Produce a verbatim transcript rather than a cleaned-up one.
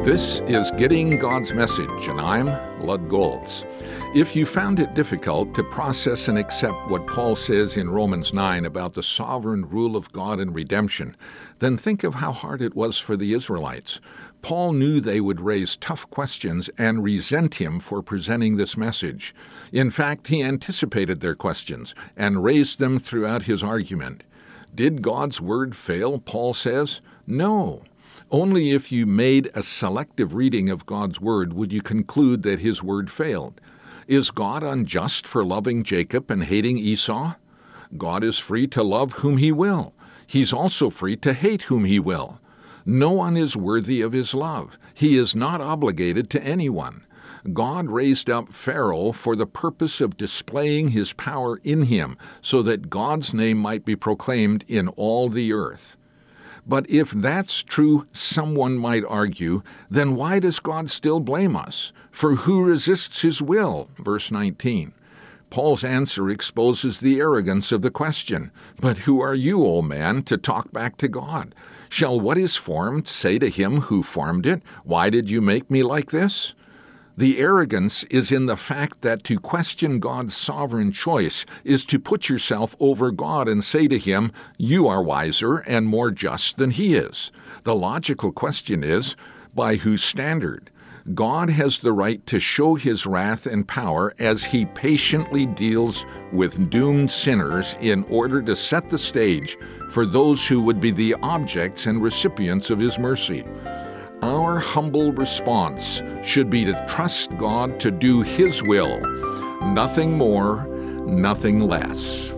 This is Getting God's Message, and I'm Lud Goltz. If you found it difficult to process and accept what Paul says in Romans nine about the sovereign rule of God and redemption, then think of how hard it was for the Israelites. Paul knew they would raise tough questions and resent him for presenting this message. In fact, he anticipated their questions and raised them throughout his argument. Did God's word fail, Paul says? No. Only if you made a selective reading of God's word would you conclude that his word failed. Is God unjust for loving Jacob and hating Esau? God is free to love whom he will. He's also free to hate whom he will. No one is worthy of his love. He is not obligated to anyone. God raised up Pharaoh for the purpose of displaying his power in him, so that God's name might be proclaimed in all the earth. But if that's true, someone might argue, then why does God still blame us? For who resists his will? Verse nineteen. Paul's answer exposes the arrogance of the question. But who are you, O man, to talk back to God? Shall what is formed say to him who formed it, "Why did you make me like this?" The arrogance is in the fact that to question God's sovereign choice is to put yourself over God and say to him, "You are wiser and more just than he is." The logical question is, by whose standard? God has the right to show his wrath and power as he patiently deals with doomed sinners in order to set the stage for those who would be the objects and recipients of his mercy. Our humble response should be to trust God to do his will, nothing more, nothing less.